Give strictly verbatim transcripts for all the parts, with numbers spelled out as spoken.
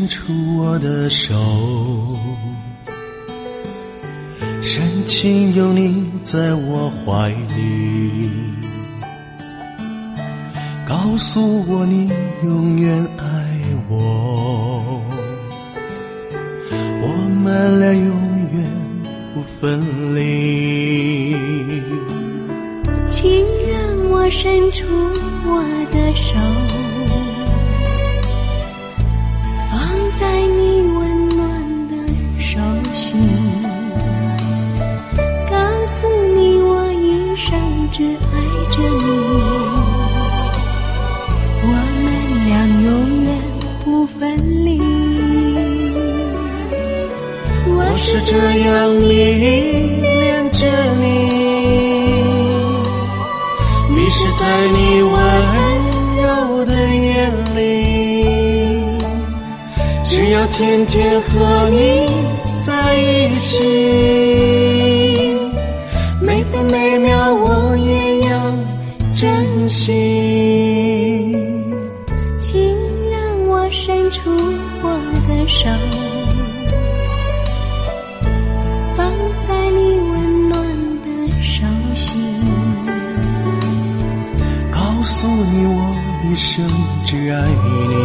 伸出我的手，深情有你在我怀里，告诉我你永远爱我，我们俩永远不分离。 请让我伸出我的手，放在你温暖的手心，告诉你我一生只爱着你，我们俩永远不分离。 我是这样迷恋着你，迷失在你温柔的眼里，只要天天和你在一起，每分每秒我也要珍惜。 请让我伸出我的手，放在你温暖的手心， 告诉你我一生只爱你，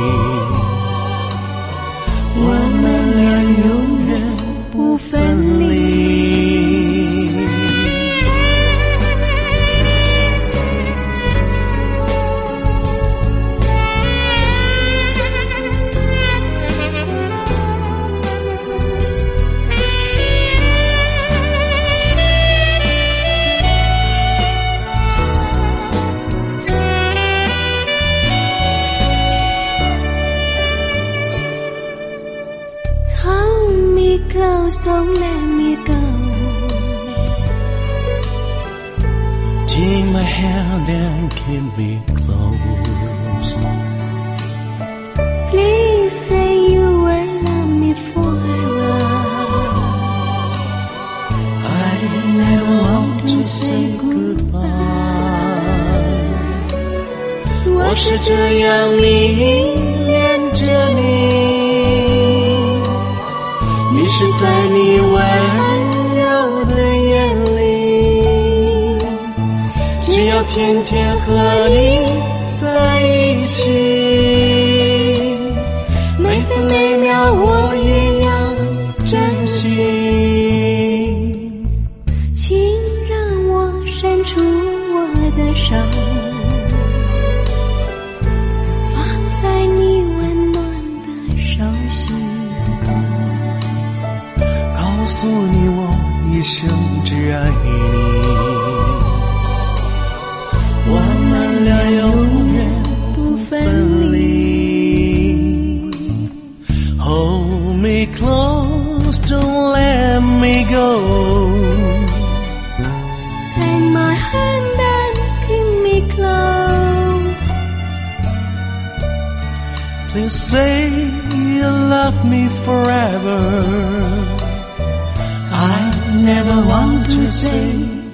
我们俩永远不分离。 Close, don't let me go. Take my hand and keep me close. Please say you will love me forever. I never want to say goodbye. 我是这样迷恋着你，迷失在你温柔的眼里，只要天天和你在一起，每分每秒我也要珍惜。 请让我伸出我的手，放在你温暖的手心， 告诉你我一生只爱你，我们俩永远不分离。 Hold me close, don't let me go. Take my hand and keep me close. Please say you love me forever. I never want to say